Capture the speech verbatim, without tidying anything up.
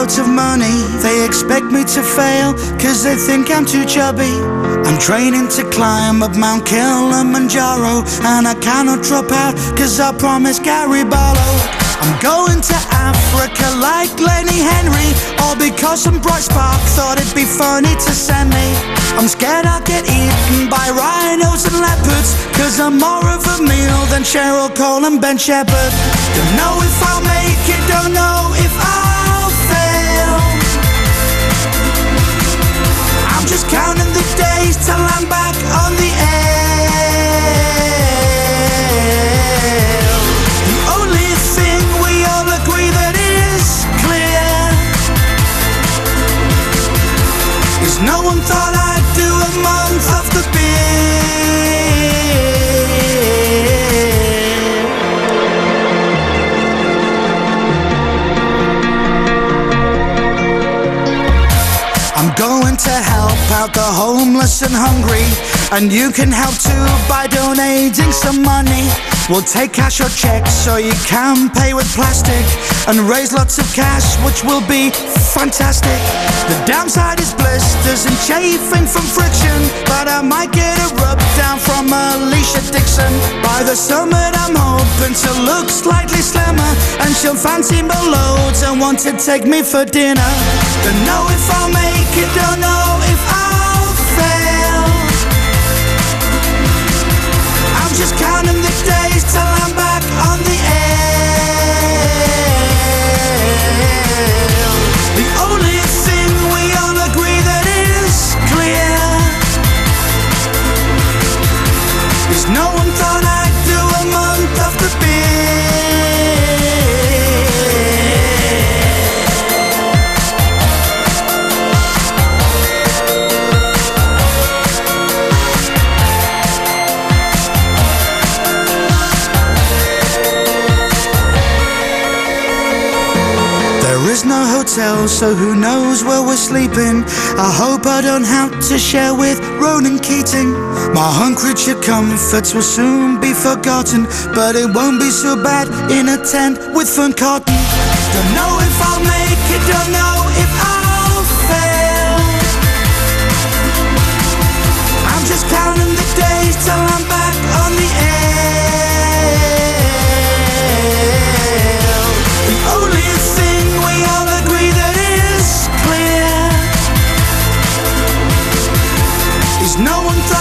loads of money. They expect me to fail, cause they think I'm too chubby. I'm training to climb up Mount Kilimanjaro, and I cannot drop out, cause I promised Gary Barlow. I'm going to Africa like Lenny Henry, all because some bright spark thought it'd be funny to send me. I'm scared I'll get eaten by rhinos and leopards, cause I'm more of a meal than Cheryl Cole and Ben Shepherd. Don't know if I'll make it, don't know if I'll fail. I'm just counting the days till I'm back on the air. The only thing we all agree that is clear is no one thought I'd do a month off the beer. I'm going to help out the homeless and hungry, and you can help too by donating some money. We'll take cash or checks so you can pay with plastic, and raise lots of cash, which will be fantastic. The downside is blisters and chafing from friction, but I might get a rub down from Alicia Dixon. By the summit I'm hoping to look slightly slimmer, and she'll fancy me loads and want to take me for dinner. Don't know if I'll make it, don't know if I'll fail. I'm just counting the days till I'm back on the air. The only thing we all agree that is clear is no one thought I'd do a month off the There is no hotel, so who knows where we're sleeping. I hope I don't have to share with Ronan Keating. My home creature comforts will soon be forgotten, but it won't be so bad in a tent with fern cotton. Don't know if I'll make it, don't know if I'll fail. I'm just counting the days till I'm back on the air. The only thing we all agree that is clear is no one